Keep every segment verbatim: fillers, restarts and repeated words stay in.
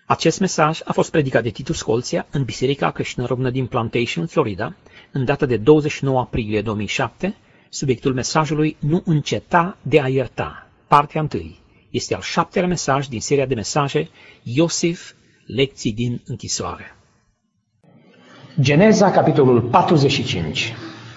Acest mesaj a fost predicat de Titu Scolția în Biserica Creștină Română din Plantation, Florida, în data de douăzeci și nouă aprilie două mii șapte. Subiectul mesajului: Nu înceta de a ierta. Partea întâi. Este al șaptelea mesaj din seria de mesaje Iosif, lecții din închisoare. Geneza, capitolul patruzeci și cinci.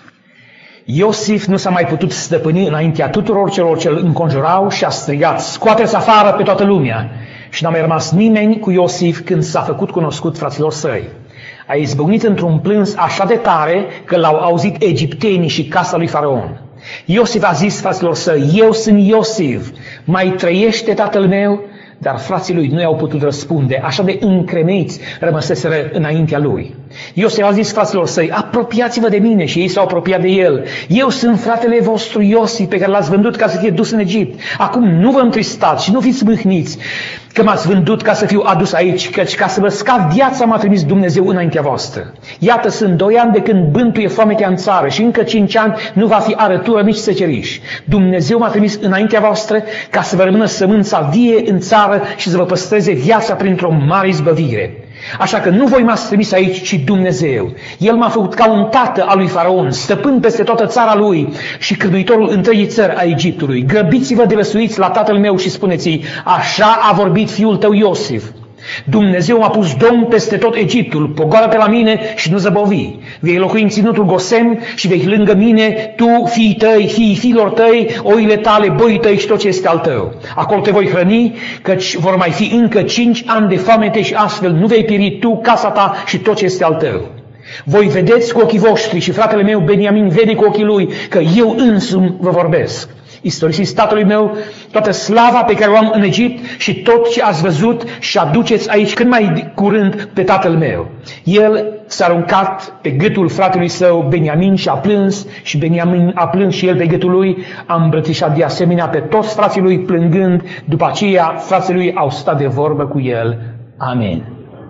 Iosif nu s-a mai putut stăpâni înaintea tuturor celor ce îl înconjurau și a strigat: scoateți afară pe toată lumea! Și n-a mai rămas nimeni cu Iosif când s-a făcut cunoscut fraților săi. A izbucnit într-un plâns așa de tare că l-au auzit egiptenii și casa lui Faraon. Iosif a zis fraților săi: eu sunt Iosif, mai trăiește tatăl meu? Dar frații lui nu i-au putut răspunde, așa de încremeiți rămăseseră înaintea lui. Iosif a zis fraților săi: apropiați-vă de mine, și ei s-au apropiat de el. Eu sunt fratele vostru Iosif, pe care l-ați vândut ca să fie dus în Egipt. Acum nu vă întristați și nu fiți mâhniți că m-ați vândut ca să fiu adus aici, căci ca să vă scap viața m-a trimis Dumnezeu înaintea voastră. Iată, sunt doi ani de când bântuie foametea în țară și încă cinci ani nu va fi arătură nici seceriș. Dumnezeu m-a trimis înaintea voastră ca să vă rămână sămânța vie în țară și să vă păstreze viața printr-o mare izbăvire. Așa că nu voi m-ați trimis aici, ci Dumnezeu. El m-a făcut ca un tată al lui Faraon, stăpân peste toată țara lui și cârmuitorul întregii țări a Egiptului. Grăbiți-vă de răsuiți la tatăl meu și spuneți-i: așa a vorbit fiul tău Iosif. Dumnezeu m-a pus domn peste tot Egiptul, pogoară-te la mine și nu zăbovi. Vei locui în ținutul Gosem și vei lângă mine, tu, fiii tăi, fiii fiilor tăi, oile tale, boii tăi și tot ce este al tău. Acolo te voi hrăni, căci vor mai fi încă cinci ani de foamete și astfel nu vei pieri tu, casa ta și tot ce este al tău. Voi vedeți cu ochii voștri și fratele meu Beniamin vede cu ochii lui că eu însumi vă vorbesc. Istorisiți tatălui meu toată slava pe care o am în Egipt și tot ce ați văzut și aduceți aici cât mai curând pe tatăl meu. El s-a aruncat pe gâtul fratelui său Beniamin și a plâns, și Beniamin a plâns și el pe gâtul lui. A îmbrățișat de asemenea pe toți frații lui plângând. După aceea frații lui au stat de vorbă cu el. Amin.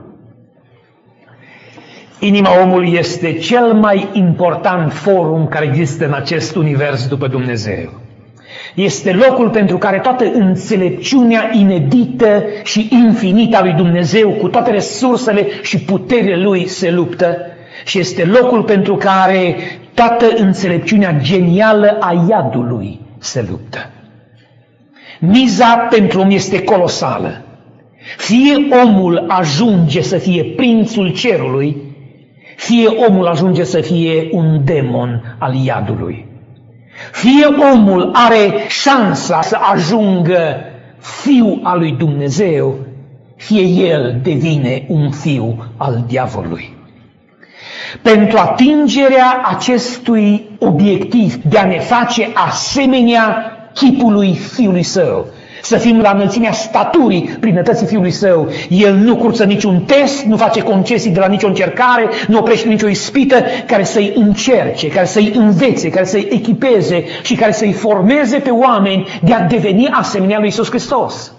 Inima omului este cel mai important forum care există în acest univers după Dumnezeu. Este locul pentru care toată înțelepciunea inedită și infinită a lui Dumnezeu, cu toate resursele și puterile lui, se luptă, și este locul pentru care toată înțelepciunea genială a iadului se luptă. Miza pentru om este colosală. Fie omul ajunge să fie prințul cerului, fie omul ajunge să fie un demon al iadului. Fie omul are șansa să ajungă fiu al lui Dumnezeu, fie el devine un fiu al diavolului. Pentru atingerea acestui obiectiv de a ne face asemenea chipului Fiului Său, să fim la înălțimea staturii plinătății Fiului Său, el nu curță niciun test, nu face concesii de la nicio încercare, nu oprește nicio ispită care să-i încerce, care să-i învețe, care să-i echipeze și care să-i formeze pe oameni de a deveni asemenea lui Iisus Hristos.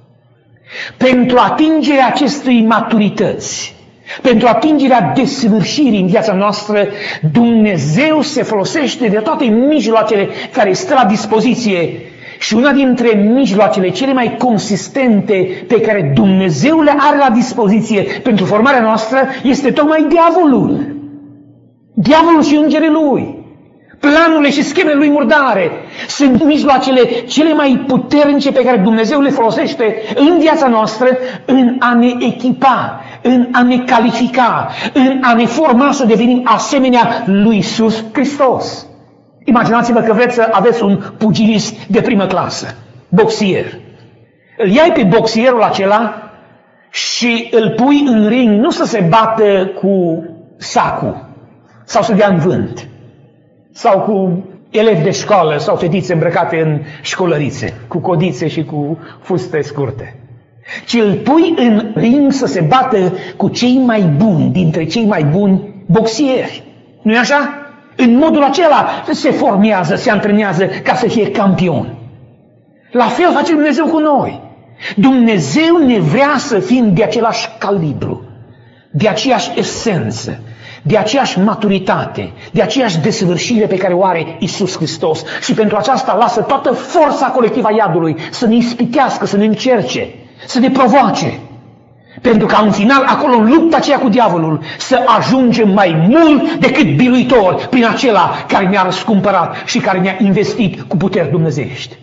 Pentru atingerea acestei maturități, pentru atingerea desăvârșirii în viața noastră, Dumnezeu se folosește de toate mijloacele care stă la dispoziție. Și una dintre mijloacele cele mai consistente pe care Dumnezeu le are la dispoziție pentru formarea noastră este tocmai diavolul. Diavolul și îngerii lui. Planurile și schemele lui murdare sunt mijloacele cele mai puternice pe care Dumnezeu le folosește în viața noastră în a ne echipa, în a ne califica, în a ne forma să devenim asemenea lui Iisus Hristos. Imaginați-vă că vreți să aveți un pugilist de primă clasă, boxier. Îl iai pe boxierul acela și îl pui în ring, nu să se bată cu sacul sau să dea în vânt, sau cu elevi de școală sau fetițe îmbrăcate în școlărițe, cu codițe și cu fuste scurte, ci îl pui în ring să se bată cu cei mai buni dintre cei mai buni boxieri. Nu-i așa? În modul acela se formează, se antrenează ca să fie campion. La fel face Dumnezeu cu noi. Dumnezeu ne vrea să fim de același calibru, de aceeași esență, de aceeași maturitate, de aceeași desăvârșire pe care o are Iisus Hristos. Și pentru aceasta lasă toată forța colectivă a iadului să ne ispitească, să ne încerce, să ne provoace. Pentru ca în final, acolo în lupta aceea cu diavolul, să ajungem mai mult decât biruitor prin acela care ne-a răscumpărat și care ne-a investit cu puteri dumnezeiești.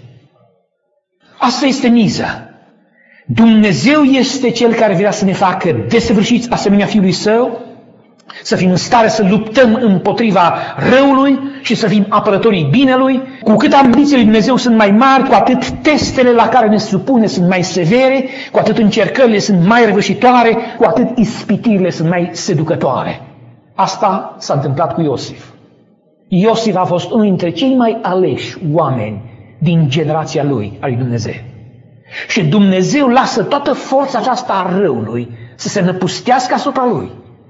Asta este miza. Dumnezeu este Cel care vrea să ne facă desăvârșiți asemenea Fiului Său, să fim în stare să luptăm împotriva răului și să fim apărătorii binelui. Cu cât ambițiile lui Dumnezeu sunt mai mari, cu atât testele la care ne supune sunt mai severe, cu atât încercările sunt mai răvășitoare, cu atât ispitirile sunt mai seducătoare. Asta s-a întâmplat cu Iosif. Iosif a fost unul dintre cei mai aleși oameni din generația lui, a lui Dumnezeu. Și Dumnezeu lasă toată forța aceasta a răului să se năpustească asupra lui.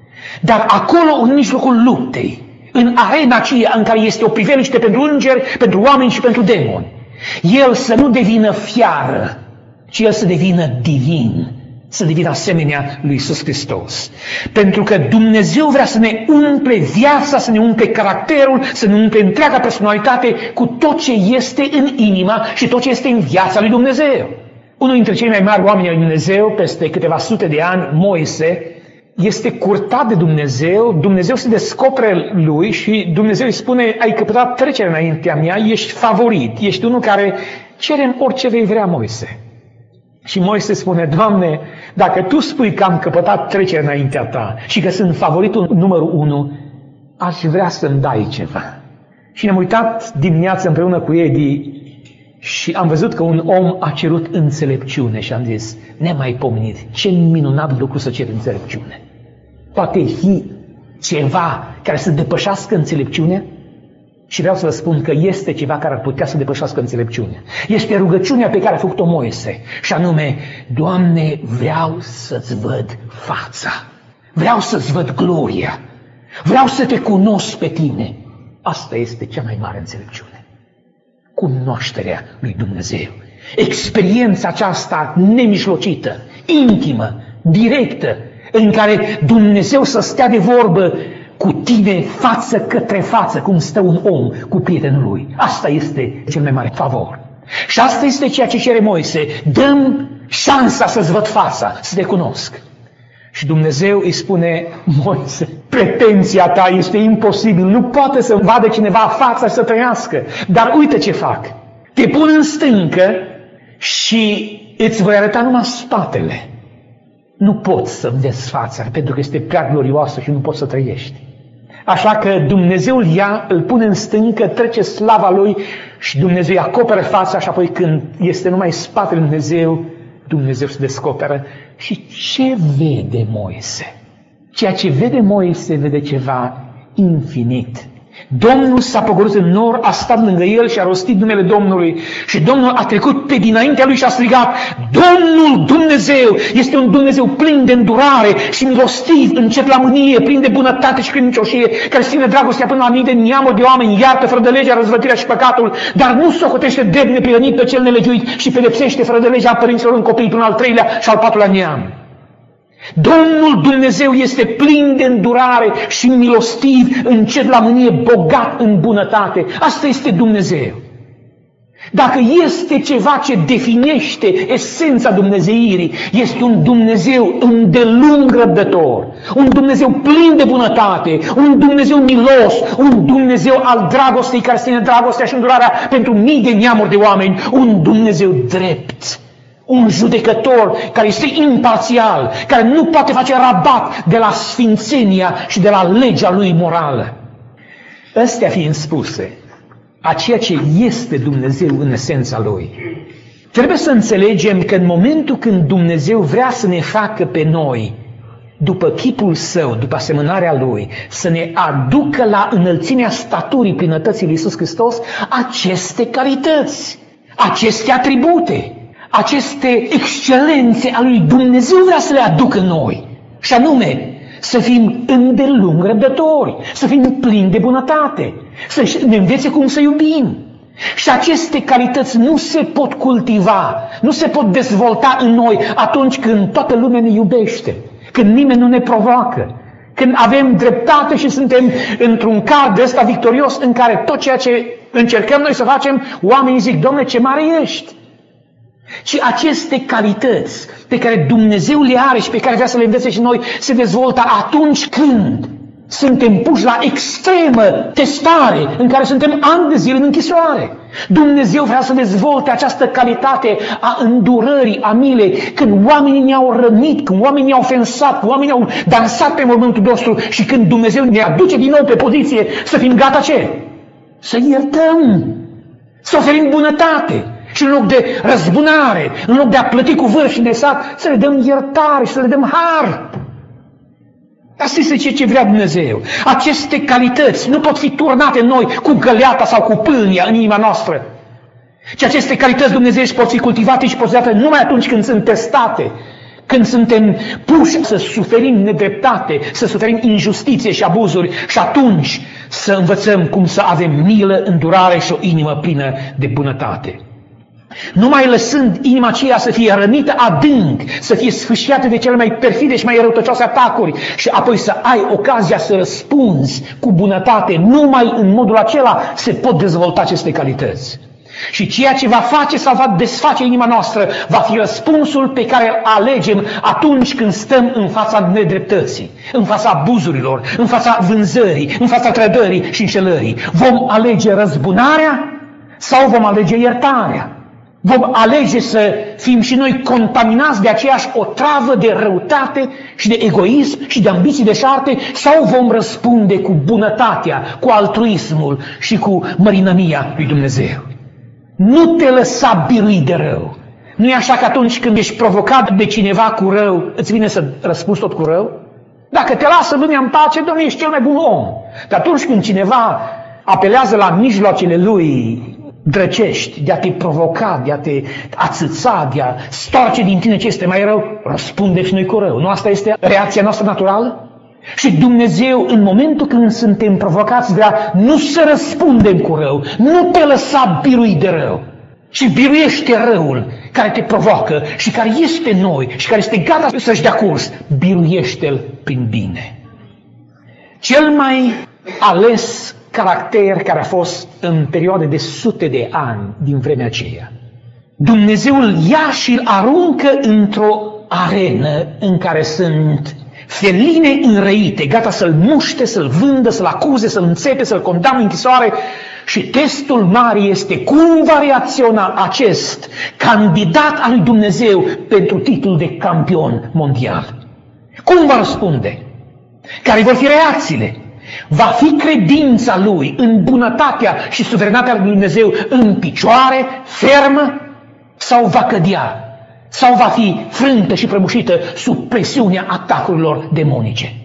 Dar acolo, în mijlocul luptei, în arena aceea în care este o priveliște pentru îngeri, pentru oameni și pentru demoni, el să nu devină fiară, ci el să devină divin, să devină asemenea lui Iisus Hristos. Pentru că Dumnezeu vrea să ne umple viața, să ne umple caracterul, să ne umple întreaga personalitate cu tot ce este în inima și tot ce este în viața lui Dumnezeu. Unul dintre cei mai mari oameni ai lui Dumnezeu, peste câteva sute de ani, Moise, este curtat de Dumnezeu, Dumnezeu se descopere lui și Dumnezeu îi spune: ai căpătat trecere înaintea mea, ești favorit, ești unul care cere orice vei vrea, Moise. Și Moise spune: Doamne, dacă Tu spui că am căpătat trecere înaintea Ta și că sunt favoritul numărul unu, aș vrea să-mi dai ceva. Și ne-am uitat dimineața împreună cu Edi și am văzut că un om a cerut înțelepciune și am zis: nemaipomenit, ce minunat lucru să cer înțelepciune. Poate fi ceva care să depășească înțelepciunea? Și vreau să vă spun că este ceva care ar putea să depășească înțelepciunea. Este rugăciunea pe care a făcut-o Moise, și anume: Doamne, vreau să-ți văd fața, vreau să-ți văd gloria, vreau să Te cunosc pe Tine. Asta este cea mai mare înțelepciune. Cunoașterea lui Dumnezeu. Experiența aceasta nemijlocită, intimă, directă, în care Dumnezeu să stea de vorbă cu tine față către față, cum stă un om cu prietenul lui. Asta este cel mai mare favor. Și asta este ceea ce cere Moise: dă-mi șansa să-ți văd fața, să te cunosc. Și Dumnezeu îi spune: Moise, pretenția ta este imposibil, nu poate să vadă cineva fața și să trăiască. Dar uite ce fac: te pun în stâncă și îți voi arăta numai spatele. Nu poți să-mi vezi fața, pentru că este prea glorioasă și nu poți să trăiești. Așa că Dumnezeu îl ia, îl pune în stâncă, trece slava lui și Dumnezeu îi acoperă fața, și apoi când este numai spatele lui Dumnezeu, Dumnezeu se descoperă. Și ce vede Moise? Ceea ce vede Moise, vede ceva infinit. Domnul s-a pogorât în nor, a stat lângă el și a rostit numele Domnului. Și Domnul a trecut pe dinaintea lui și a strigat: Domnul Dumnezeu este un Dumnezeu plin de îndurare și milostiv, încet la mânie, plin de bunătate și credincioșie, care ține dragostea până la mii de neamuri de oameni, iartă fără de legea, răzvătirea și păcatul, dar nu socotește drept neprihănit pe cel nelegiuit și pedepsește fără de legea părinților în copii până al treilea și al patrulea neam. Domnul Dumnezeu este plin de îndurare și milostiv, încet la mânie, bogat în bunătate. Asta este Dumnezeu. Dacă este ceva ce definește esența dumnezeirii, este un Dumnezeu îndelung răbdător, un Dumnezeu plin de bunătate, un Dumnezeu milos, un Dumnezeu al dragostei care ține dragostea și îndurarea pentru mii de neamuri de oameni, un Dumnezeu drept. Un judecător care este imparțial, care nu poate face rabat de la sfințenia și de la legea lui morală. Astea fiind spuse, a ceea ce este Dumnezeu în esența lui, trebuie să înțelegem că în momentul când Dumnezeu vrea să ne facă pe noi, după chipul Său, după asemănarea Lui, să ne aducă la înălțimea staturii plinătății lui Iisus Hristos, aceste calități, aceste atribute, aceste excelențe ale lui Dumnezeu vrea să le aducă noi. Și anume, să fim îndelung răbdători, să fim plini de bunătate, să ne învețe cum să iubim. Și aceste calități nu se pot cultiva, nu se pot dezvolta în noi atunci când toată lumea ne iubește, când nimeni nu ne provoacă, când avem dreptate și suntem într-un card ăsta victorios în care tot ceea ce încercăm noi să facem, oamenii zic: Dom'le, ce mare ești! ci aceste calități pe care Dumnezeu le are și pe care vrea să le învețe și noi se dezvoltă atunci când suntem puși la extremă testare, în care suntem ani de zile în închisoare. Dumnezeu vrea să dezvolte această calitate a îndurării, a milei, când oamenii ne-au rănit, când oamenii ne-au ofensat, când oamenii au dansat pe mormântul nostru și când Dumnezeu ne aduce din nou pe poziție să fim gata ce? Să iertăm, să oferim bunătate. Și în loc de răzbunare, în loc de a plăti cu vârf și de sat, să le dăm iertare și să le dăm har. Asta este ceea ce vrea Dumnezeu. Aceste calități nu pot fi turnate în noi cu găleata sau cu pâlnia în inima noastră. Și aceste calități Dumnezeu pot fi cultivate și pozitate numai atunci când sunt testate, când suntem puși să suferim nedreptate, să suferim injustiție și abuzuri și atunci să învățăm cum să avem milă, îndurare și o inimă plină de bunătate. Numai lăsând inima aceea să fie rănită adânc, să fie sfâșiată de cele mai perfide și mai răutăcioase atacuri și apoi să ai ocazia să răspunzi cu bunătate, numai în modul acela se pot dezvolta aceste calități. Și ceea ce va face sau va desface inima noastră va fi răspunsul pe care îl alegem atunci când stăm în fața nedreptății, în fața abuzurilor, în fața vânzării, în fața trădării și înșelării. Vom alege răzbunarea sau vom alege iertarea? Vom alege să fim și noi contaminați de aceeași otravă de răutate și de egoism și de ambiții deșarte sau vom răspunde cu bunătatea, cu altruismul și cu mărinămia lui Dumnezeu? Nu te lăsa birui de rău. Nu e așa că atunci când ești provocat de cineva cu rău, îți vine să răspunzi tot cu rău? Dacă te lasă lumea în pace, Doamne, ești cel mai bun om. Dar atunci când cineva apelează la mijloacele lui drăcești, de a te provoca, de a te ațăța, de a storce din tine ce este mai rău, răspunde și noi cu rău. Nu asta este reacția noastră naturală? Și Dumnezeu, în momentul când suntem provocați, vrea nu să răspundem cu rău, nu te lăsa birui de rău, ci biruiește răul care te provoacă și care este în noi și care este gata să-și dea curs, biruiește-l prin bine. Cel mai ales caracter care a fost în perioade de sute de ani din vremea aceea, Dumnezeu îl ia și îl aruncă într-o arenă în care sunt feline înrăite, gata să-l muște, să-l vândă, să-l acuze, să-l înțepe, să-l condamne în închisoare. Și testul mare este cum va reacționa acest candidat al lui Dumnezeu pentru titlul de campion mondial. Cum va răspunde? Care vor fi reacțiile? Va fi credința lui în bunătatea și suveranitatea lui Dumnezeu în picioare, fermă, sau va cădea? Sau va fi frântă și prăbușită sub presiunea atacurilor demonice?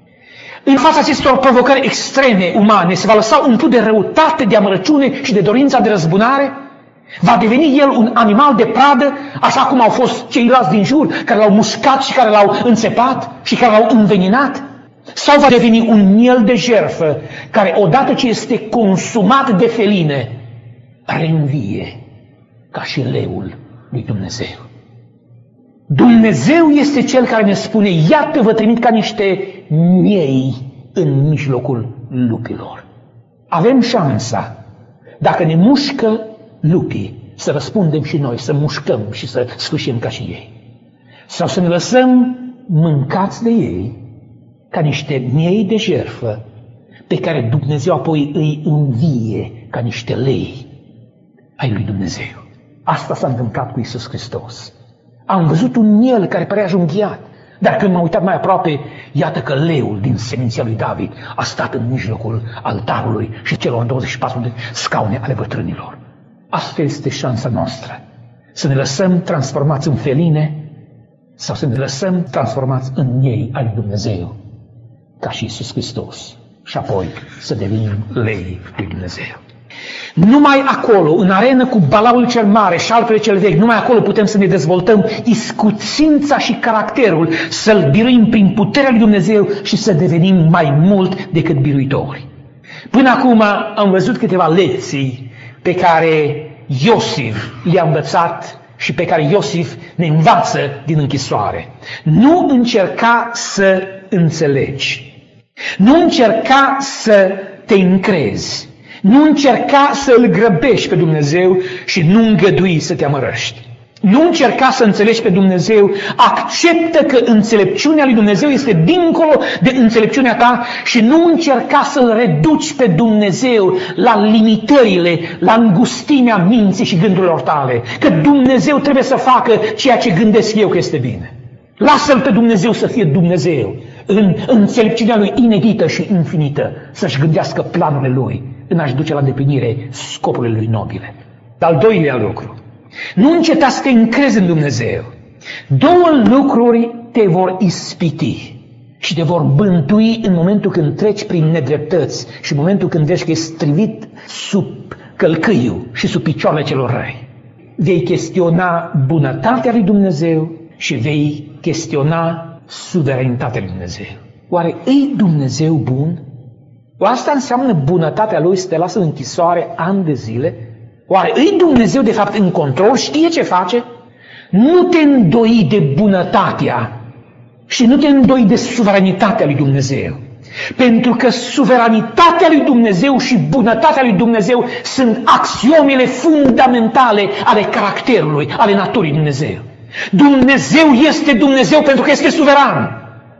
În fața acestor provocări extreme umane se va lăsa umplut de răutate, de amărăciune și de dorința de răzbunare? Va deveni el un animal de pradă, așa cum au fost ceilalți din jur, care l-au mușcat și care l-au înțepat și care l-au înveninat? Sau va deveni un miel de jertfă, care odată ce este consumat de feline, reînvie ca și leul lui Dumnezeu? Dumnezeu este Cel care ne spune, iată vă trimit ca niște miei în mijlocul lupilor. Avem șansa, dacă ne mușcă lupii, să răspundem și noi, să mușcăm și să sfâșim ca și ei. Sau să ne lăsăm mâncați de ei ca niște miei de jertfă pe care Dumnezeu apoi îi învie ca niște lei ai lui Dumnezeu. Asta s-a întâmplat cu Iisus Hristos. Am văzut un miel care părea junghiat, dar când m-am uitat mai aproape, iată că leul din seminția lui David a stat în mijlocul altarului și celor douăzeci și patru de scaune ale bătrânilor. Asta este șansa noastră. Să ne lăsăm transformați în feline sau să ne lăsăm transformați în miei al lui Dumnezeu, ca și Iisus Hristos, și apoi să devenim lei lui Dumnezeu. Numai acolo, în arenă cu balaul cel mare și alpele cel vechi, numai acolo putem să ne dezvoltăm iscusința și caracterul, să-L biruim prin puterea lui Dumnezeu și să devenim mai mult decât biruitori. Până acum am văzut câteva lecții pe care Iosif le-a învățat și pe care Iosif ne învață din închisoare. Nu încerca să înțelegi, nu încerca să te încrezi, nu încerca să îl grăbești pe Dumnezeu și nu îngădui să te amărăști. Nu încerca să înțelegi pe Dumnezeu, acceptă că înțelepciunea lui Dumnezeu este dincolo de înțelepciunea ta și nu încerca să-L reduci pe Dumnezeu la limitările, la îngustimea minții și gândurilor tale. Că Dumnezeu trebuie să facă ceea ce gândesc eu că este bine. Lasă-L pe Dumnezeu să fie Dumnezeu, în înțelepciunea Lui inedită și infinită, să-și gândească planurile Lui, în a-și duce la îndeplinire scopurile Lui nobile. Al doilea lucru, nu înceta să te încrezi în Dumnezeu. Două lucruri te vor ispiti și te vor bântui în momentul când treci prin nedreptăți și în momentul când vezi că ești strivit sub călcâiul și sub picioarele celor răi. Vei chestiona bunătatea lui Dumnezeu și vei chestiona suveranitatea lui Dumnezeu. Oare e Dumnezeu bun? O asta înseamnă bunătatea Lui să te lasă în închisoare ani de zile? Oare e Dumnezeu de fapt în control? Știe ce face? Nu te îndoi de bunătatea și nu te îndoi de suveranitatea lui Dumnezeu. Pentru că suveranitatea lui Dumnezeu și bunătatea lui Dumnezeu sunt axiomele fundamentale ale caracterului, ale naturii Dumnezeu. Dumnezeu este Dumnezeu pentru că este suveran.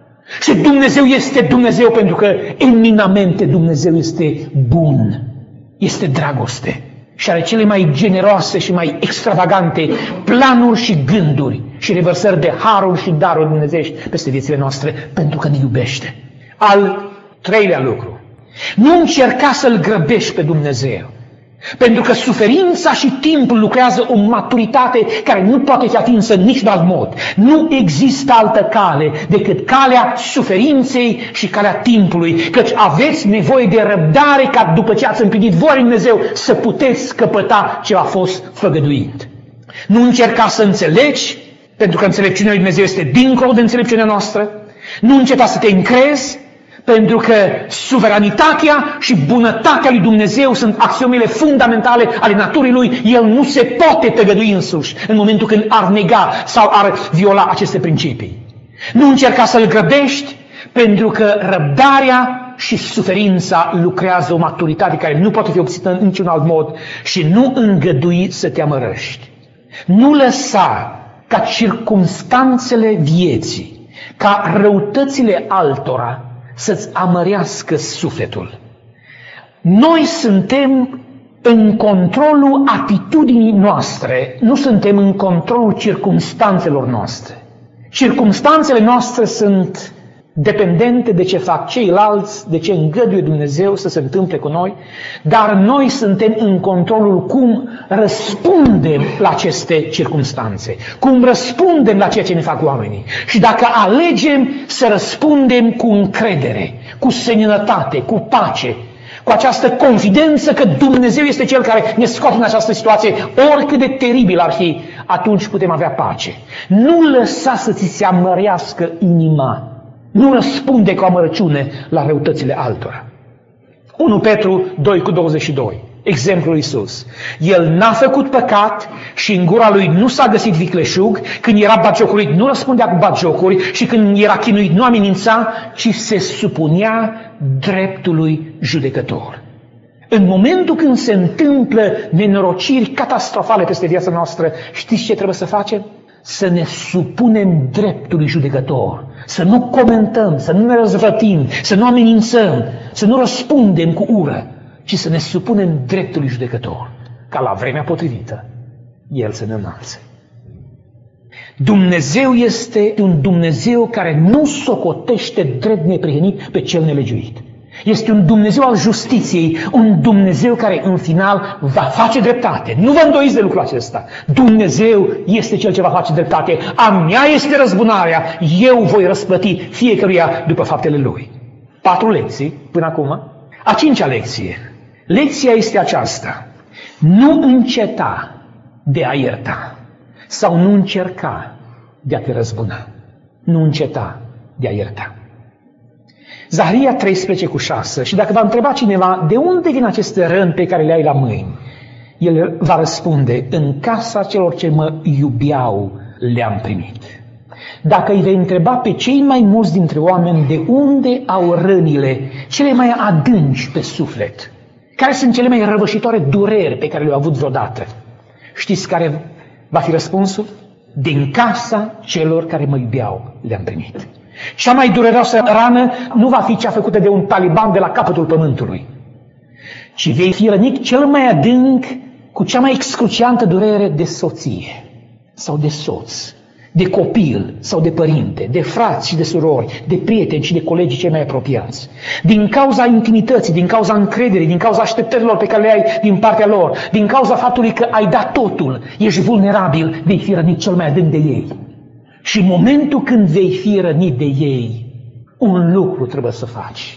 Și Dumnezeu este Dumnezeu pentru că eminamente Dumnezeu este bun, este dragoste și are cele mai generoase și mai extravagante planuri și gânduri și revărsări de haruri și daruri dumnezeiești peste viețile noastre pentru că ne iubește. Al treilea lucru, nu încerca să-L grăbești pe Dumnezeu. Pentru că suferința și timpul lucrează o maturitate care nu poate fi atinsă nici de alt mod. Nu există altă cale decât calea suferinței și calea timpului, căci aveți nevoie de răbdare ca după ce ați împlinit voia lui Dumnezeu să puteți căpăta ce a fost făgăduit. Nu încerca să înțelegi, pentru că înțelepciunea lui Dumnezeu este dincolo de înțelepciunea noastră. Nu înceta să te încrezi, pentru că suveranitatea și bunătatea lui Dumnezeu sunt axiomele fundamentale ale naturii Lui. El nu se poate tăgădui însuși în momentul când ar nega sau ar viola aceste principii. Nu încerca să-L grăbești, pentru că răbdarea și suferința lucrează o maturitate care nu poate fi obținută în niciun alt mod și nu îngădui să te amărăști. Nu lăsa ca circumstanțele vieții, ca răutățile altora să-ți amărească sufletul. Noi suntem în controlul atitudinii noastre, nu suntem în controlul circumstanțelor noastre. Circumstanțele noastre sunt dependente de ce fac ceilalți, de ce îngăduie Dumnezeu să se întâmple cu noi, dar noi suntem în controlul cum răspundem la aceste circumstanțe, cum răspundem la ceea ce ne fac oamenii. Și dacă alegem să răspundem cu încredere, cu seninătate, cu pace, cu această confidență că Dumnezeu este Cel care ne scoate în această situație, oricât de teribil ar fi, atunci putem avea pace. Nu lăsa să ți se amărească inima. Nu răspunde cu amărăciune la răutățile altora. unu Petru doi cu douăzeci și doi. Exemplul Iisus. El n-a făcut păcat și în gura Lui nu s-a găsit vicleșug. Când era batjocorit nu răspundea cu batjocuri și când era chinuit nu amenința, ci se supunea dreptului judecător. În momentul când se întâmplă nenorociri catastrofale peste viața noastră, știți ce trebuie să facem? Să ne supunem dreptului judecător, să nu comentăm, să nu ne răzvătim, să nu amenințăm, să nu răspundem cu ură, ci să ne supunem dreptului judecător, ca la vremea potrivită El să ne înalțe. Dumnezeu este un Dumnezeu care nu socotește drept neprihănit pe cel nelegiuit. Este un Dumnezeu al justiției, un Dumnezeu care în final va face dreptate. Nu vă îndoiți de lucrul acesta. Dumnezeu este Cel ce va face dreptate. A mea este răzbunarea. Eu voi răsplăti fiecăruia după faptele lui. Patru lecții până acum. A cincea lecție. Lecția este aceasta. Nu înceta de a ierta sau nu încerca de a te răzbuna. Nu înceta de a ierta. Zaharia treisprezece cu șase. Și dacă va întreba cineva de unde vin aceste răni pe care le ai la mâini, el va răspunde: în casa celor ce mă iubeau le-am primit. Dacă îi vei întreba pe cei mai mulți dintre oameni de unde au rănile cele mai adânci pe suflet, care sunt cele mai răvășitoare dureri pe care le-au avut vreodată, știți care Va fi răspunsul? Din casa celor care mă iubeau le-am primit. Cea mai dureroasă rană nu va fi cea făcută de un taliban de la capătul pământului, ci vei fi rănit cel mai adânc cu cea mai excruciantă durere de soție sau de soț, de copil sau de părinte, de frați și de surori, de prieteni și de colegii cei mai apropiați. Din cauza intimității, din cauza încrederii, din cauza așteptărilor pe care le ai din partea lor, din cauza faptului că ai dat totul, ești vulnerabil, vei fi rănit cel mai adânc de ei. Și în momentul când vei fi rănit de ei, un lucru trebuie să faci.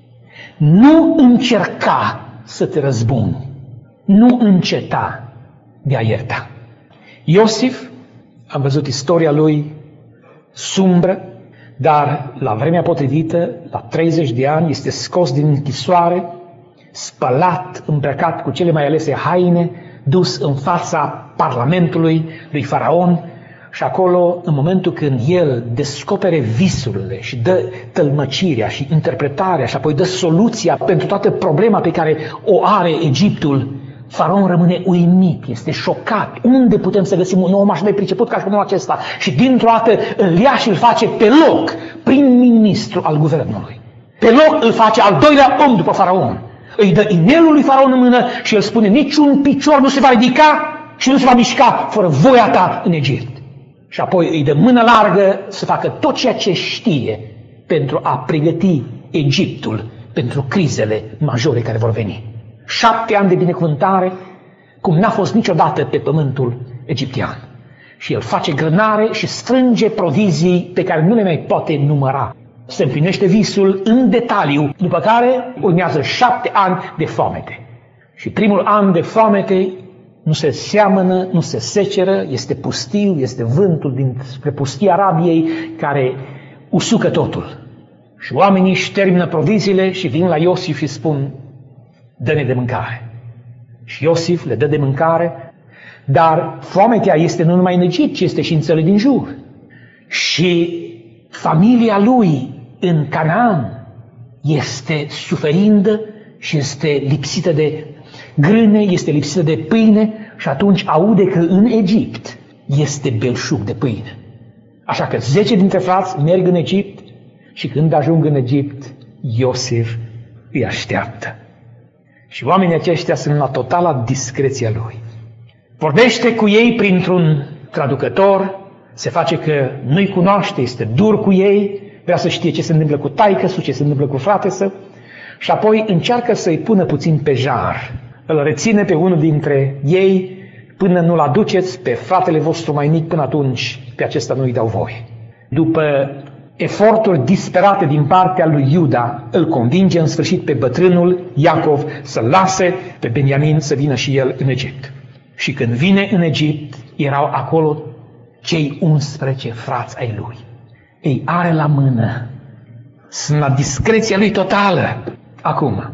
Nu încerca să te răzbuni, nu înceta de a ierta. Iosif, am văzut istoria lui sumbră, dar la vremea potrivită, la treizeci de ani, este scos din închisoare, spălat, îmbrăcat cu cele mai alese haine, dus în fața parlamentului lui Faraon și acolo, în momentul când el descopere visurile și dă tălmăcirea și interpretarea și apoi dă soluția pentru toată problema pe care o are Egiptul, Faraon rămâne uimit, este șocat. Unde putem să găsim un om așa de priceput ca și omul acesta? Și dintr-o dată îl ia și îl face pe loc prim-ministru al guvernului. Pe loc îl face al doilea om după Faraon. Îi dă inelul lui Faraon în mână și el spune: niciun picior nu se va ridica și nu se va mișca fără voia ta în Egipt. Și apoi îi dă mână largă să facă tot ceea ce știe pentru a pregăti Egiptul pentru crizele majore care vor veni. Șapte ani de binecuvântare, cum n-a fost niciodată pe pământul egiptean. Și el face grânare și strânge provizii pe care nu le mai poate număra. Se împlinește visul în detaliu, după care urmează șapte ani de foamete. Și primul an de foamete nu se seamănă, nu se seceră, este pustiu, este vântul dinspre pustia Arabiei care usucă totul. Și oamenii își termină proviziile și vin la Iosif și spun: dă-ne de mâncare. Și Iosif le dă de mâncare, dar foametea este nu numai în Egipt, ci este și în țările din jur. Și familia lui în Canaan este suferindă și este lipsită de grâne, este lipsită de pâine și atunci aude că în Egipt este belșug de pâine. Așa că zece dintre frați merg în Egipt și când ajung în Egipt, Iosif îi așteaptă. Și oamenii aceștia sunt la totala discreția lui. Vorbește cu ei printr-un traducător, se face că nu-i cunoaște, este dur cu ei, vrea să știe ce se întâmplă cu taică-su, ce se întâmplă cu frate-său, și apoi încearcă să-i pună puțin pe jar. Îl reține pe unul dintre ei până nu-l aduceți pe fratele vostru mai mic, până atunci pe acesta nu-i dau voie. După eforturi disperate din partea lui Iuda, îl convinge în sfârșit pe bătrânul Iacov să lase pe Beniamin să vină și el în Egipt. Și când vine în Egipt, erau acolo cei unsprezece frați ai lui. Ei are la mână, sunt la discreția lui totală. Acum,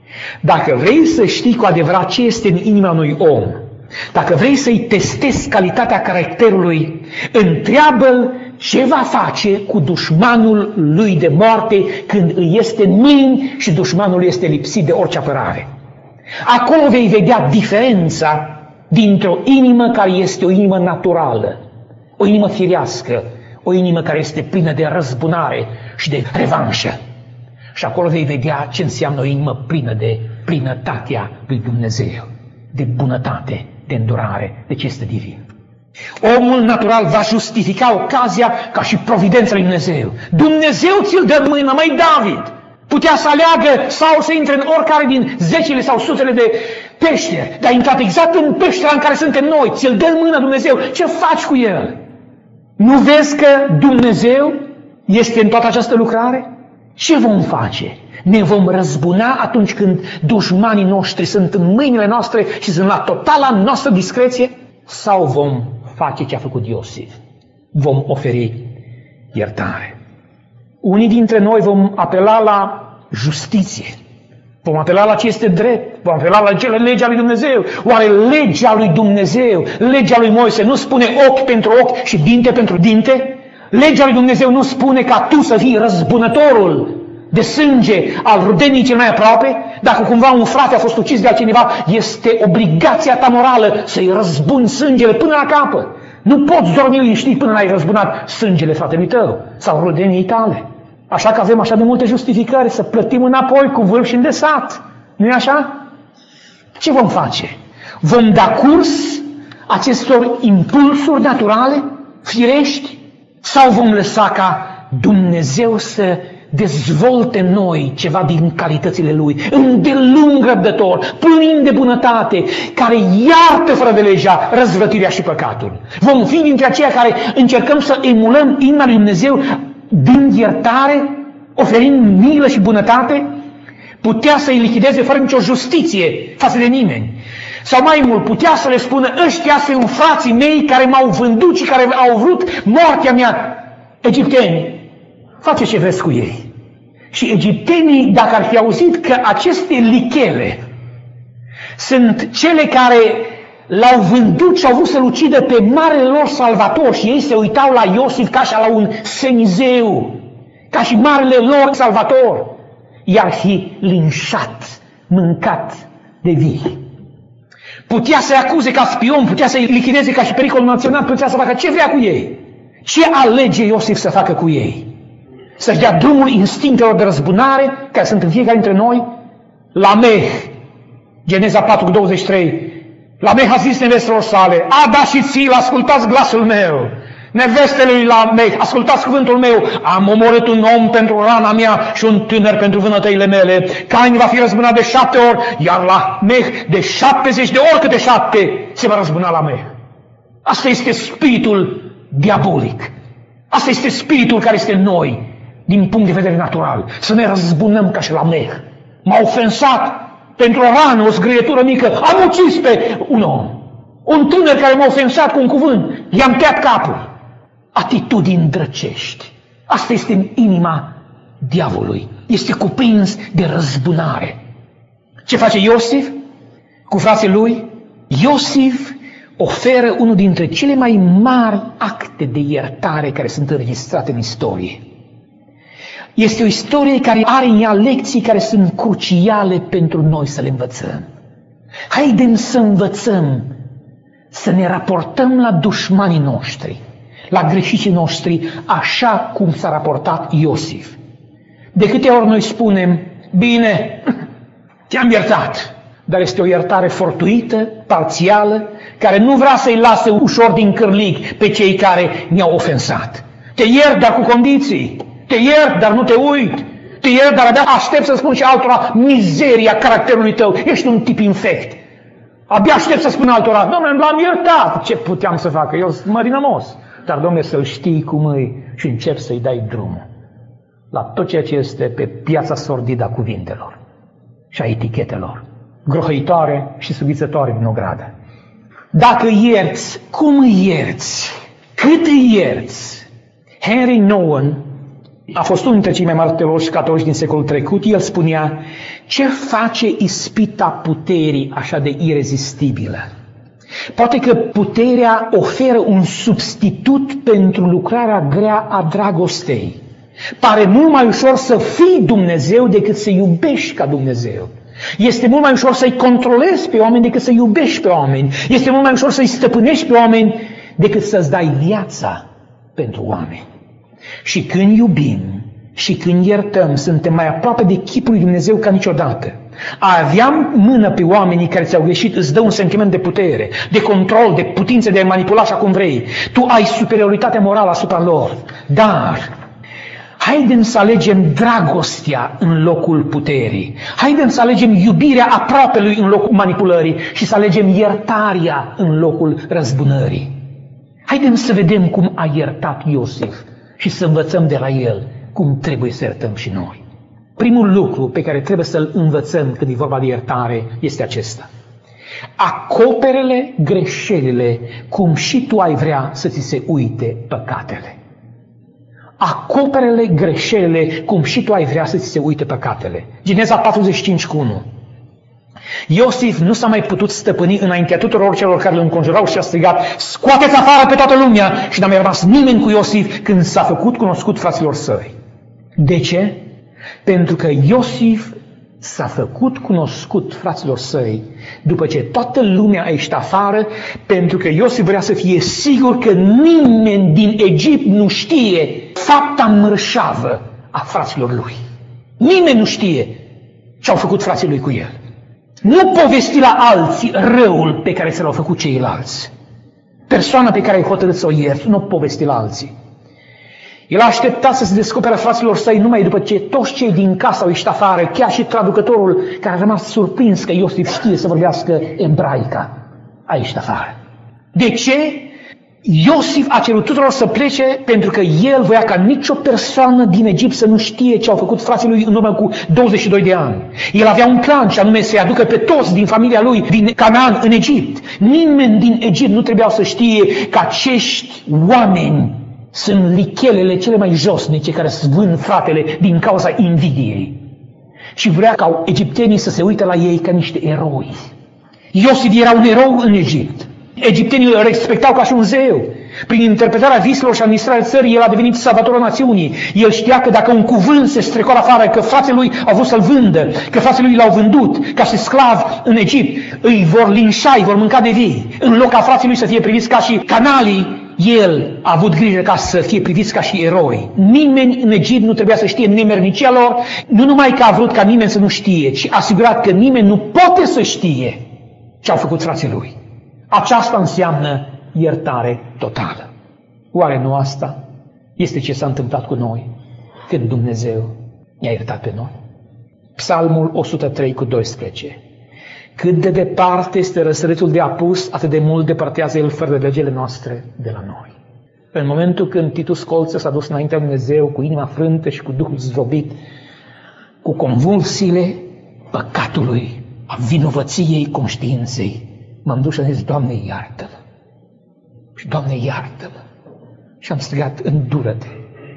dacă vrei să știi cu adevărat ce este în inima unui om, dacă vrei să-i testezi calitatea caracterului, întreabă-l ce va face cu dușmanul lui de moarte când îi este în mâini și dușmanul este lipsit de orice apărare. Acolo vei vedea diferența dintre o inimă care este o inimă naturală, o inimă firească, o inimă care este plină de răzbunare și de revanșă. Și acolo vei vedea ce înseamnă o inimă plină de plinătatea lui Dumnezeu, de bunătate, de îndurare, de ce este divin. Omul natural va justifica ocazia ca și providența lui Dumnezeu. Dumnezeu ți-l dă în mână, măi David! Putea să aleagă sau să intre în oricare din zecile sau sutele de peșteri, dar a intrat exact în peștera în care suntem noi. Ți-l dă în mână Dumnezeu. Ce faci cu el? Nu vezi că Dumnezeu este în toată această lucrare? Ce vom face? Ne vom răzbuna atunci când dușmanii noștri sunt în mâinile noastre și sunt la totala noastră discreție? Sau vom face ce a făcut Iosif? Vom oferi iertare. Unii dintre noi vom apela la justiție. Vom apela la ce este drept. Vom apela la cele legea lui Dumnezeu. Oare legea lui Dumnezeu, legea lui Moise, nu spune ochi pentru ochi și dinte pentru dinte? Legea lui Dumnezeu nu spune ca tu să fii răzbunătorul de sânge al rudenii cel mai aproape, dacă cumva un frate a fost ucis de altcineva, este obligația ta morală să-i răzbuni sângele până la capăt. Nu poți dormi liniștit până n-ai răzbunat sângele fratelui tău sau rudenii tale. Așa că avem așa de multe justificări să plătim înapoi cu vârf și îndesat. Nu-i așa? Ce vom face? Vom da curs acestor impulsuri naturale, firești, sau vom lăsa ca Dumnezeu să dezvolte în noi ceva din calitățile Lui, îndelung răbdător, plin de bunătate, care iartă fără de legea răzvrătirea și păcatul. Vom fi dintre aceia care încercăm să emulăm inima lui Dumnezeu din iertare, oferind milă și bunătate, putea să-i lichideze fără nicio justiție față de nimeni. Sau mai mult, putea să le spună, ăștia sunt frații mei care m-au vândut și care au vrut moartea mea. Egipteni, faceți ce vreți cu ei. Și egiptenii, dacă ar fi auzit că aceste lichele sunt cele care l-au vândut și au vrut să-l ucidă pe marele lor salvator și ei se uitau la Iosif ca și la un semizeu, ca și marele lor salvator, i-ar fi linșat, mâncat de vii. Putea să-i acuze ca spion, putea să-i lichideze ca și pericol național, putea să facă ce vrea cu ei. Ce alege Iosif să facă cu ei? Să-și dea drumul instinctelor de răzbunare, care sunt în fiecare dintre noi? Lameh, Geneza patru, douăzeci și trei. Lameh a zis nevestelor sale, Ada și Țil, ascultați glasul meu. Nevestele lui Lameh, ascultați cuvântul meu. Am omorât un om pentru rana mea și un tânăr pentru vânătăile mele. Cain va fi răzbunat de șapte ori, iar Lameh de șaptezeci de ori câte șapte se va răzbuna Lameh. Asta este spiritul diabolic. Asta este spiritul care este în noi, din punct de vedere natural. Să ne răzbunăm ca și Lameh. M-a ofensat pentru o rană, o zgrăietură mică. Am ucis pe un om. Un tânăr care m-a ofensat cu un cuvânt. I-am tăiat capul. Atitudini drăcești. Asta este în inima diavolului. Este cuprins de răzbunare. Ce face Iosif cu frații lui? Iosif oferă unul dintre cele mai mari acte de iertare care sunt înregistrate în istorie. Este o istorie care are în ea lecții care sunt cruciale pentru noi să le învățăm. Haidem să învățăm să ne raportăm la dușmanii noștri, la greșiții noștri, așa cum s-a raportat Iosif. De câte ori noi spunem, bine, te-am iertat, dar este o iertare fortuită, parțială, care nu vrea să-i lase ușor din cârlig pe cei care ne-au ofensat. Te iert, dar cu condiții. Te iert, dar nu te uit. Te iert, dar abia aștept să spun și altora mizeria caracterului tău. Ești un tip infect. Abia aștept să spun altora, dom'le, l-am iertat. Ce puteam să facă? Eu sunt mărinămos. Dar, dom'le, să-l știi cum îi și încep să-i dai drumul la tot ceea ce este pe piața sordidă a cuvintelor și a etichetelor, grohăitoare și sughițătoare din ogradă. Dacă ierți, cum îi ierți? Cât îi ierți? Henry Nouwen a fost unul dintre cei mai mari teologi catolici din secolul trecut. El spunea, ce face ispita puterii așa de irezistibilă? Poate că puterea oferă un substitut pentru lucrarea grea a dragostei. Pare mult mai ușor să fii Dumnezeu decât să iubești ca Dumnezeu. Este mult mai ușor să-i controlezi pe oameni decât să iubești pe oameni. Este mult mai ușor să-i stăpânești pe oameni decât să-ți dai viața pentru oameni. Și când iubim și când iertăm, suntem mai aproape de chipul lui Dumnezeu ca niciodată. A avea mână pe oamenii care ți-au greșit îți dă un sentiment de putere, de control, de putință de a manipula așa cum vrei. Tu ai superioritatea morală asupra lor. Dar haidem să alegem dragostea în locul puterii. Haidem să alegem iubirea aproapelui în locul manipulării și să alegem iertarea în locul răzbunării. Haidem să vedem cum a iertat Iosif și să învățăm de la el cum trebuie să iertăm și noi. Primul lucru pe care trebuie să-l învățăm când e vorba de iertare este acesta. Acoperele greșelile cum și tu ai vrea să ți se uite păcatele. Acoperele greșelile cum și tu ai vrea să ți se uite păcatele. Geneza patruzeci și cinci cu unu. Iosif nu s-a mai putut stăpâni înaintea tuturor celor care îl înconjurau și a strigat, scoateți afară pe toată lumea! Și n-a mai rămas nimeni cu Iosif când s-a făcut cunoscut fraților săi. De ce? Pentru că Iosif s-a făcut cunoscut fraților săi după ce toată lumea a ieșit afară, pentru că Iosif vrea să fie sigur că nimeni din Egipt nu știe fapta mărșavă a fraților lui. Nimeni nu știe ce au făcut frații lui cu el. Nu povesti la alții răul pe care se l-au făcut ceilalți. Persoana pe care ai hotărât să o ierți, nu povesti la alții. El a așteptat să se descopere fraților săi numai după ce toți cei din casă au ieșit afară, chiar și traducătorul care a rămas surprins că Iosif știe să vorbească ebraica, a ieșit afară. De ce? Iosif a cerut tuturor să plece pentru că el voia ca nicio persoană din Egipt să nu știe ce au făcut frații lui în urmă cu douăzeci și doi de ani. El avea un plan și anume să-i aducă pe toți din familia lui din Canaan în Egipt. Nimeni din Egipt nu trebuia să știe că acești oameni sunt lichelele cele mai josnice care svând fratele din cauza invidiei. Și vrea ca egiptenii să se uite la ei ca niște eroi. Iosif era un erou în Egipt. Egiptenii îl respectau ca și un zeu. Prin interpretarea viselor și administrarea țării, el a devenit salvatorul națiunii. El știa că dacă un cuvânt se strecoară afară, că frații lui au vrut să-l vândă, că frații lui l-au vândut ca și sclav în Egipt, îi vor linșa, îi vor mânca de vii. În loc ca frații lui să fie priviți ca și canalii, el a avut grijă ca să fie priviți ca și eroi. Nimeni în Egipt nu trebuia să știe nemernicia lor, nu numai că a vrut ca nimeni să nu știe, ci a asigurat că nimeni nu poate să știe ce au făcut frații lui. Aceasta înseamnă iertare totală. Oare nu asta este ce s-a întâmplat cu noi când Dumnezeu ne-a iertat pe noi? Psalmul o sută trei cu doisprezece. Cât de departe este răsăritul de apus, atât de mult depărtează el fără de legile noastre de la noi. În momentul când Titus Colță s-a dus înaintea lui Dumnezeu cu inima frântă și cu Duhul zdrobit, cu convulsiile păcatului, a vinovăției conștiinței, m-am dus și am zis, Doamne, iartă-mă! Și Doamne, iartă-mă! Și am strigat, îndură-te!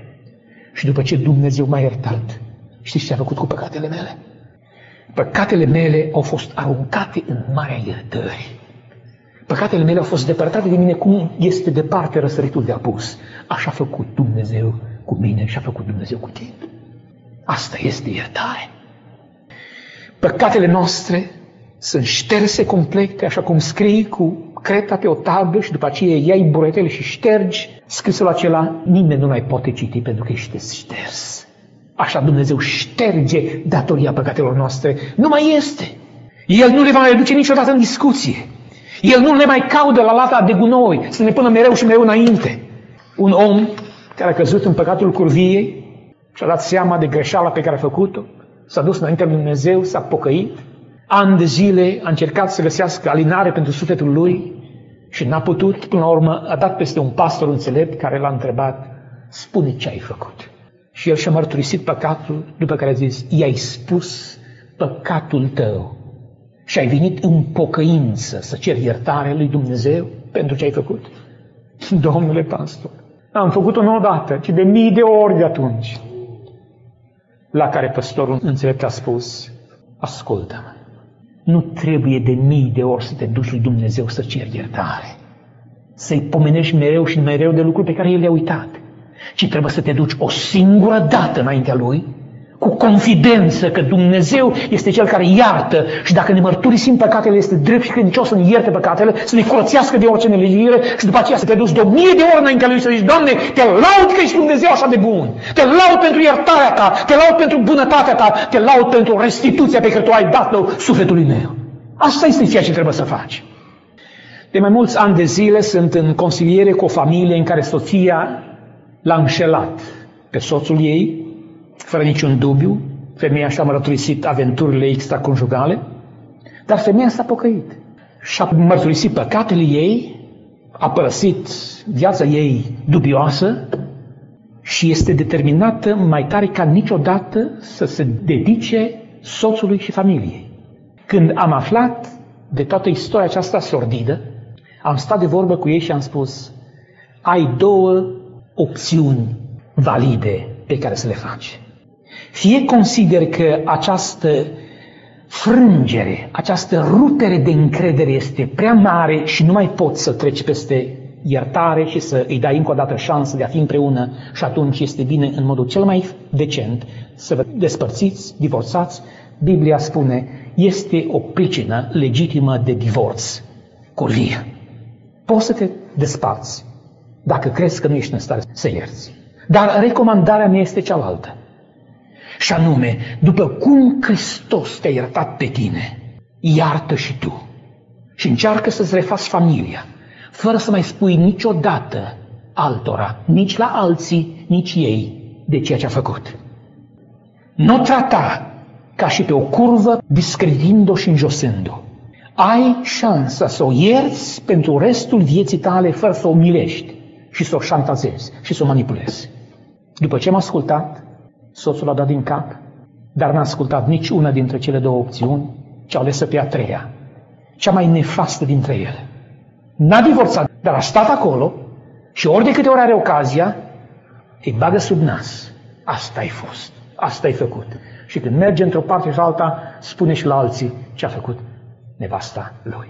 Și după ce Dumnezeu m-a iertat, știți ce a făcut cu păcatele mele? Păcatele mele au fost aruncate în marea iertării. Păcatele mele au fost depărtate de mine cum este departe răsăritul de apus. Așa a făcut Dumnezeu cu mine și a făcut Dumnezeu cu tine. Asta este iertare. Păcatele noastre sunt șterse complete, așa cum scrii cu creta pe o tablă și după aceea iei buretele și ștergi scrisul acela, nimeni nu mai poate citi pentru că ești șters. Așa Dumnezeu șterge datoria păcatelor noastre. Nu mai este. El nu le va mai duce niciodată în discuție. El nu le mai caudă la lata de gunoi să ne pună mereu și mereu înainte. Un om care a căzut în păcatul curviei și-a dat seama de greșeala pe care a făcut-o, s-a dus înaintea lui Dumnezeu, s-a pocăit, ani de zile a încercat să găsească alinare pentru sufletul lui și n-a putut. Până la urmă a dat peste un pastor înțelept care l-a întrebat, spune ce ai făcut. Și el și-a mărturisit păcatul, după care a zis, i-ai spus păcatul tău și ai venit în pocăință să ceri iertare lui Dumnezeu pentru ce ai făcut. Domnule pastor, am făcut-o nu odată, ci de mii de ori de atunci. La care păstorul înțelept a spus, ascultă-mă, nu trebuie de mii de ori să te duci lui Dumnezeu să ceri iertare, să-i pomenești mereu și mereu de lucruri pe care El le-a uitat, ci trebuie să te duci o singură dată înaintea Lui, cu confidență că Dumnezeu este Cel care iartă și dacă ne mărturisim păcatele, este drept și credincios să ne ierte păcatele, să ne curățească de orice nelegire și după aceea să te duci de o mie de ori înaintea Lui și să zici, Doamne, te laud că ești Dumnezeu așa de bun, te laud pentru iertarea Ta, te laud pentru bunătatea Ta, te laud pentru restituția pe care Tu ai dat-o sufletului meu. Asta este ceea ce trebuie să faci. De mai mulți ani de zile sunt în consiliere cu o familie în care soția l-a înșelat pe soțul ei, fără niciun dubiu. Femeia și-a mărturisit aventurile extraconjugale, dar femeia s-a pocăit și-a mărturisit păcatele ei, a părăsit viața ei dubioasă și este determinată mai tare ca niciodată să se dedice soțului și familiei. Când am aflat de toată istoria aceasta sordidă, am stat de vorbă cu ei și am spus, ai două opțiuni valide pe care să le faci. Fie consideri că această frângere, această rupere de încredere este prea mare și nu mai poți să treci peste iertare și să îi dai încă o dată șansă de a fi împreună și atunci este bine în modul cel mai decent să vă despărțiți, divorțați. Biblia spune, este o pricină legitimă de divorț, curvie. Poți să te desparți dacă crezi că nu ești în stare să ierți. Dar recomandarea mea este cealaltă. Și anume, după cum Hristos te-a iertat pe tine, iartă și tu. Și încearcă să-ți refaci familia, fără să mai spui niciodată altora, nici la alții, nici ei, de ceea ce a făcut. Nu trata ca și pe o curvă, discreditând-o și înjosând-o. Ai șansa să o ierți pentru restul vieții tale fără să o milești și să o șantazezi și să o manipulezi. După ce am ascultat, soțul a dat din cap, dar n-a ascultat nici una dintre cele două opțiuni, ci a ales pe a treia, cea mai nefastă dintre ele. N-a divorțat, dar a stat acolo și ori de câte ori are ocazia, îi bagă sub nas. Asta ai fost, asta ai făcut. Și când merge într-o parte și alta, spune și la alții ce a făcut nevasta lui.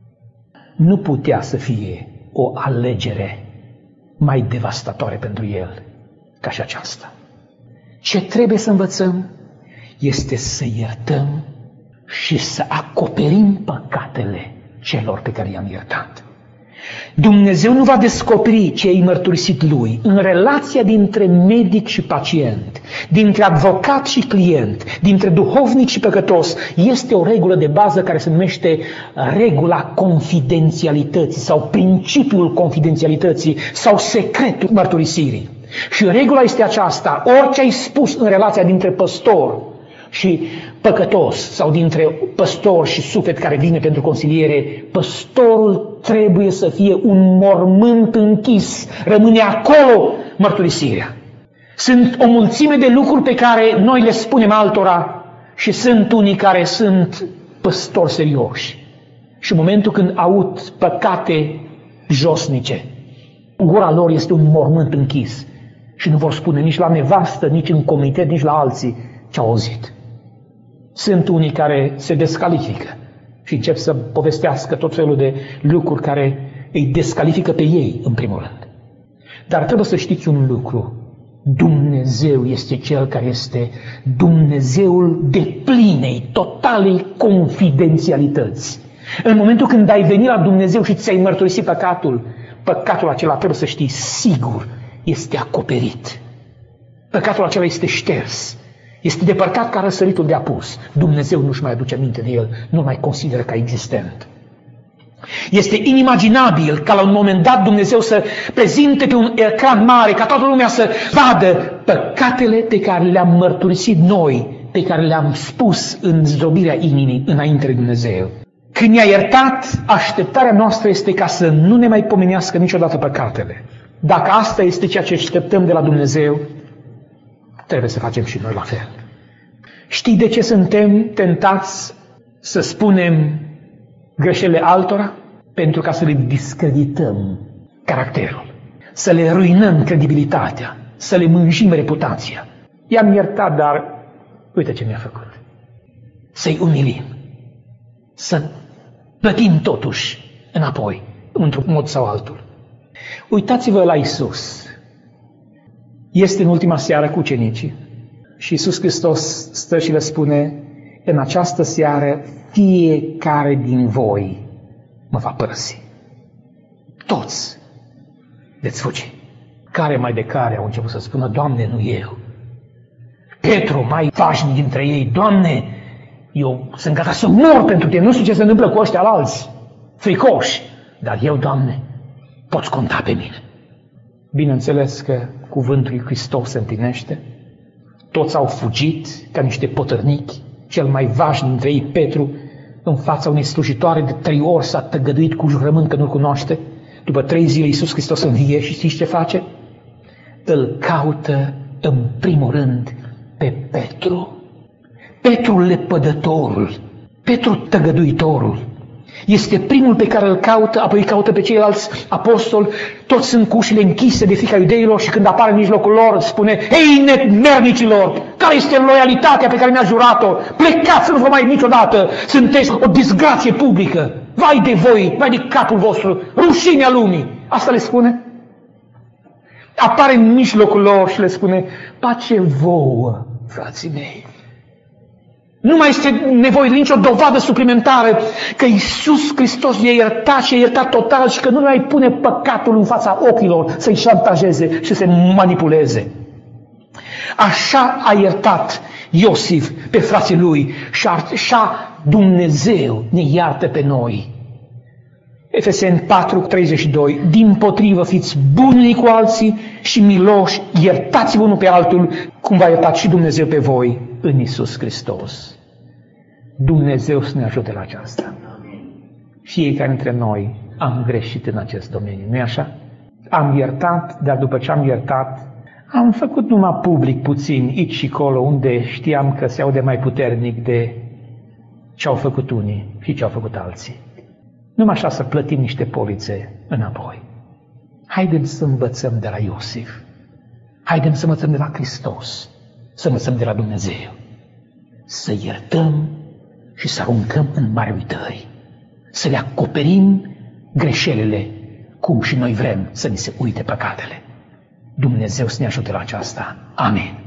Nu putea să fie o alegere mai devastatoare pentru el ca și aceasta. Ce trebuie să învățăm este să iertăm și să acoperim păcatele celor pe care i-am iertat. Dumnezeu nu va descoperi ce ai mărturisit lui în relația dintre medic și pacient, dintre avocat și client, dintre duhovnic și păcătos. Este o regulă de bază care se numește regula confidențialității sau principiul confidențialității sau secretul mărturisirii. Și regula este aceasta: orice ai spus în relația dintre păstor și păcătos sau dintre păstor și suflet care vine pentru consiliere, păstorul trebuie să fie un mormânt închis, rămâne acolo mărturisirea. Sunt o mulțime de lucruri pe care noi le spunem altora și sunt unii care sunt păstori serioși. Și în momentul când aud păcate josnice, gura lor este un mormânt închis și nu vor spune nici la nevastă, nici în comitet, nici la alții ce au auzit. Sunt unii care se descalifică și încep să povestească tot felul de lucruri care îi descalifică pe ei, în primul rând. Dar trebuie să știți un lucru. Dumnezeu este Cel care este Dumnezeul deplinei, totalei confidențialități. În momentul când ai venit la Dumnezeu și ți-ai mărturisit păcatul, păcatul acela, trebuie să știi, sigur, este acoperit. Păcatul acela este șters. Este depărtat ca răsăritul de apus. Dumnezeu nu-și mai aduce aminte de el, nu mai consideră ca existent. Este inimaginabil ca la un moment dat Dumnezeu să prezinte pe un ecran mare, ca toată lumea să vadă păcatele pe care le-am mărturisit noi, pe care le-am spus în zdrobirea inimii înainte de Dumnezeu. Când ne-a iertat, așteptarea noastră este ca să nu ne mai pomenească niciodată păcatele. Dacă asta este ceea ce așteptăm de la Dumnezeu, trebuie să facem și noi la fel. Știi de ce suntem tentați să spunem greșelile altora? Pentru ca să le discredităm caracterul, să le ruinăm credibilitatea, să le mânjim reputația. I-am iertat, dar uite ce mi-a făcut. Să-i umilim, să plătim totuși înapoi, într-un mod sau altul. Uitați-vă la Iisus. Este în ultima seară cu ucenicii și Iisus Hristos stă și le spune: în această seară fiecare din voi mă va părăsi. Toți veți fugi. Care mai de care au început să spună: Doamne, nu eu. Petru, mai vașnic dintre ei: Doamne, eu sunt gata să mor pentru tine, nu știu ce se întâmplă cu ăștia alți, fricoși, dar eu, Doamne, poți conta pe mine. Bineînțeles că cuvântul lui Hristos se împlinește. Toți au fugit ca niște potărnichi. Cel mai vașnic dintre ei, Petru, în fața unei slujitoare de trei ori s-a tăgăduit cu jurământ că nu-L cunoaște. După trei zile Iisus Hristos învie și știți ce face? Îl caută în primul rând pe Petru. Petru lepădătorul, Petru tăgăduitorul. Este primul pe care îl caută, apoi îi caută pe ceilalți apostoli. Toți sunt cu ușile închise de frica iudeilor și când apare în mijlocul lor spune: Ei, nemernicilor, care este loialitatea pe care mi-a jurat-o? Plecați să nu vă mai niciodată, sunteți o disgrație publică. Vai de voi, vai de capul vostru, rușinea lumii. Asta le spune. Apare în mijlocul lor și le spune, pace vouă, frații mei. Nu mai este nevoie de nicio dovadă suplimentară că Iisus Hristos i-a iertat și i-a iertat total și că nu mai pune păcatul în fața ochilor să-i șantajeze și să manipuleze. Așa a iertat Iosif pe frații lui și așa Dumnezeu ne iartă pe noi. Efeseni patru, treizeci și doi. Dimpotrivă, fiți buni unii cu alții și miloși, iertați-vă unul pe altul, cum v-a iertat și Dumnezeu pe voi în Iisus Hristos. Dumnezeu să ne ajute la aceasta. Fiecare dintre noi am greșit în acest domeniu, nu-i așa? Am iertat, dar după ce am iertat, am făcut numai public puțin, aici și acolo, unde știam că se aude mai puternic de ce au făcut unii și ce au făcut alții. Numai așa să plătim niște polițe înapoi. Haidem să învățăm de la Iosif. Haidem să învățăm de la Hristos. Să învățăm de la Dumnezeu. Să iertăm și să aruncăm în mari uitări. Să le acoperim greșelile cum și noi vrem să ni se uite păcatele. Dumnezeu să ne ajute la aceasta. Amin.